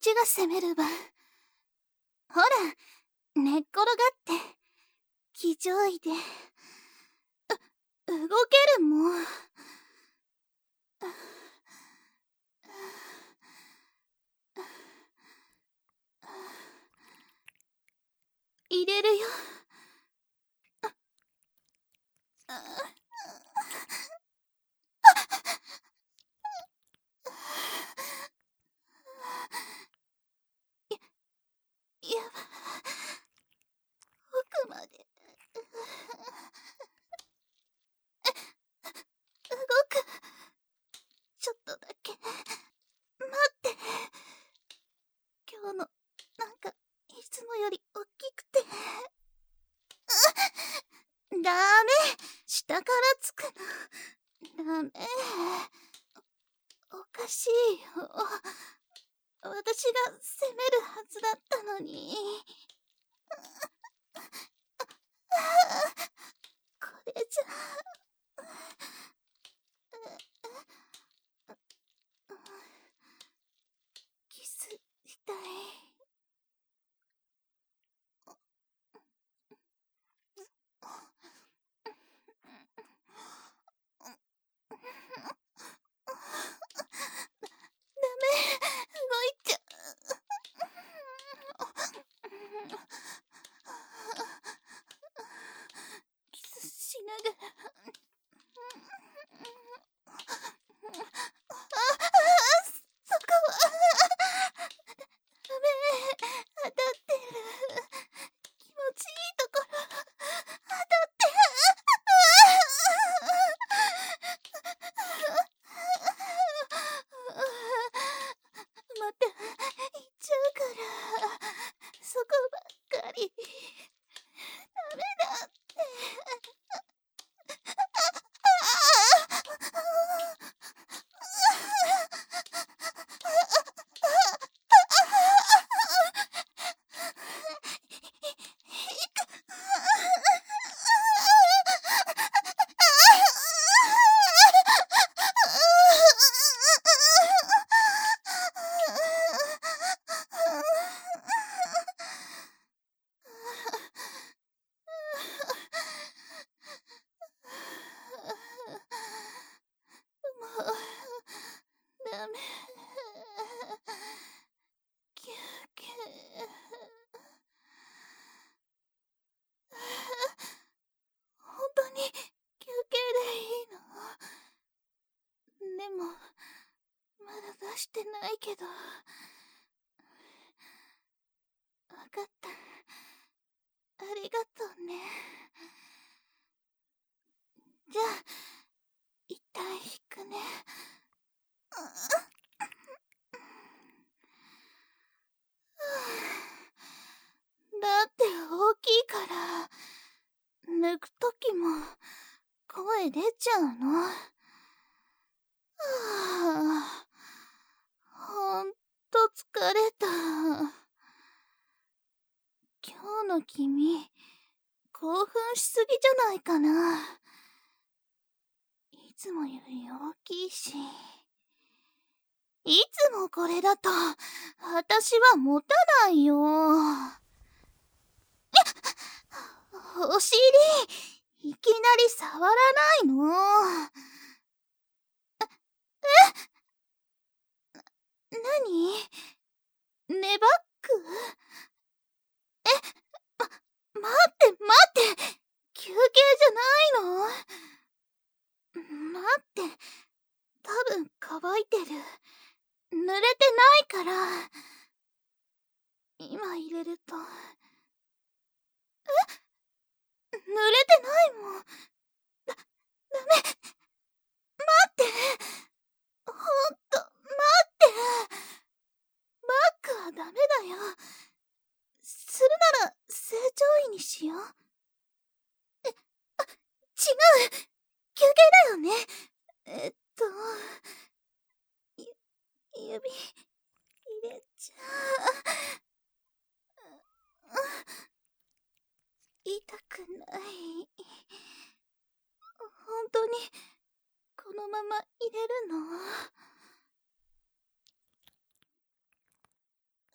ちが攻める番。ほら、寝っ転がって、気丈いで。動けるもん。入れるよ。やば、奥まで。動く。ちょっとだけ。待って。今日の、なんか、いつもより大きくて。ダメ。下からつくの。ダメ。おかしいよ。私が攻めるはずだったのに。これじゃ。キスしたい。ダメ、動いちゃキスしながら。そこはダメ、当たってる。気持ちいいところ当たってる。また行っちゃうから、そこばっかり。ダメだって。もうダメ。休憩。本当に休憩でいいの？でもまだ出してないけど。わかった。ありがとうね。じゃあ一旦引くね。だって大きいから抜くときも声出ちゃうの。はあ、ほんと疲れた。今日の君興奮しすぎじゃないかな。いつもより大きいし。いつもこれだと私は持たないよ。お尻いきなり触らないの。何？ネバック？待って休憩じゃないの？待って、多分乾いてる。濡れてないから。今入れると。濡れてないもん。ダメ。待って。ほんと、待って。バックはダメだよ。するなら正常位にしよう。違う。休憩だよね。指入れちゃ痛くない。本当にこのまま入れるの？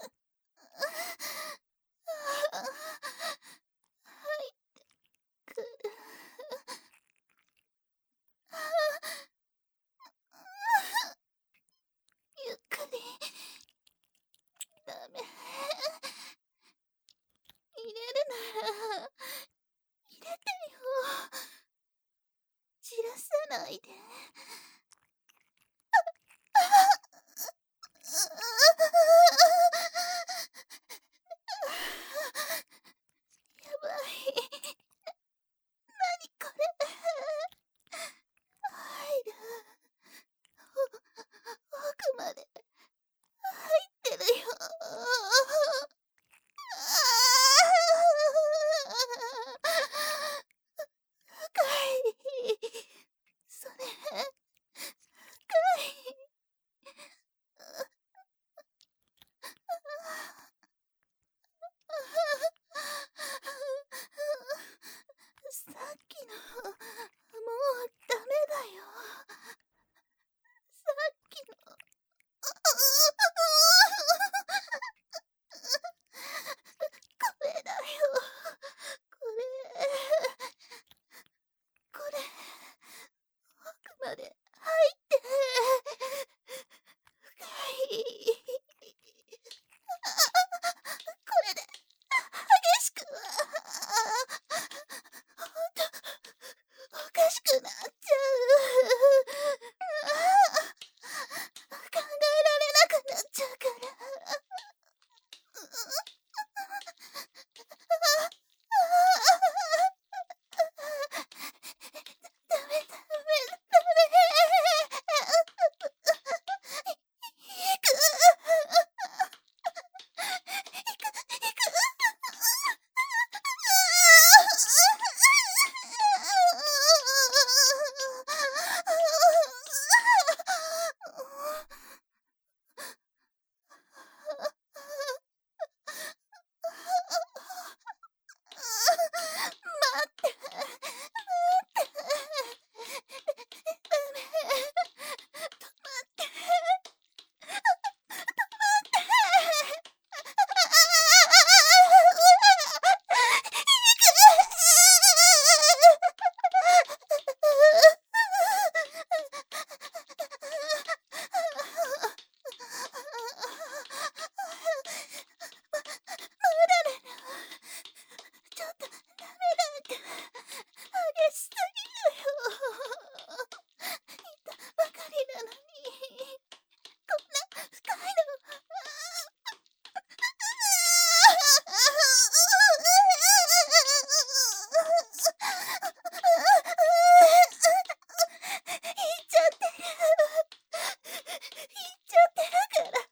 ちゃってるから。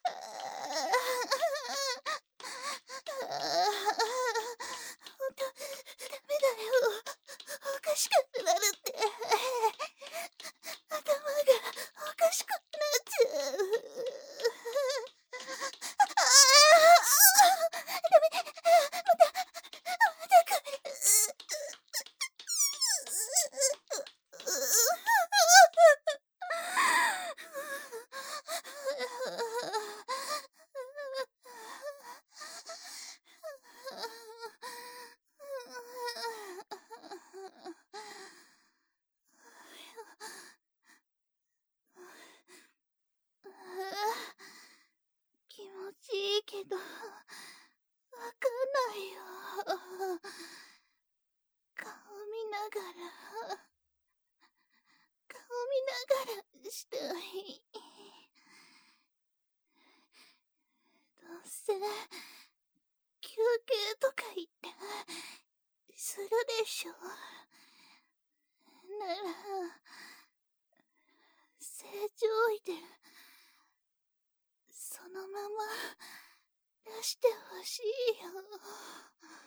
ほんと、ダメだよ。おかしくなるって。頭がおかしくなっちゃう。ダメ。また来る。気持ちいいけど、わかんないよ。顔見ながら、顔見ながらしたい。どうせ、休憩とか言ってするでしょ。なら、正常位でそのまま出してほしいよ。